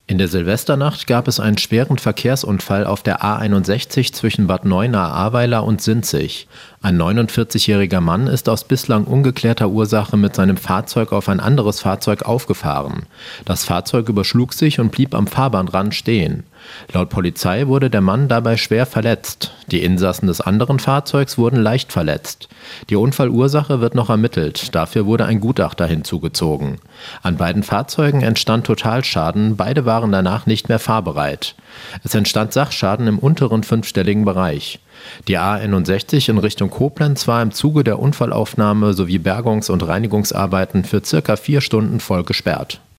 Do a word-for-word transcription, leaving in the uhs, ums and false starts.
In der Silvesternacht gab es einen schweren Verkehrsunfall auf der A einundsechzig zwischen Bad Neuenahr-Ahrweiler und Sinzig. Ein neunundvierzigjähriger Mann ist aus bislang ungeklärter Ursache mit seinem Fahrzeug auf ein anderes Fahrzeug aufgefahren. Das Fahrzeug überschlug sich und blieb am Fahrbahnrand stehen. Laut Polizei wurde der Mann dabei schwer verletzt. Die Insassen des anderen Fahrzeugs wurden leicht verletzt. Die Unfallursache wird noch ermittelt. Dafür wurde ein Gutachter hinzugezogen. An beiden Fahrzeugen entstand Totalschaden. Beide waren danach nicht mehr fahrbereit. Es entstand Sachschaden im unteren fünfstelligen Bereich. Die A einundsechzig in Richtung Koblenz war im Zuge der Unfallaufnahme sowie Bergungs- und Reinigungsarbeiten für circa vier Stunden voll gesperrt.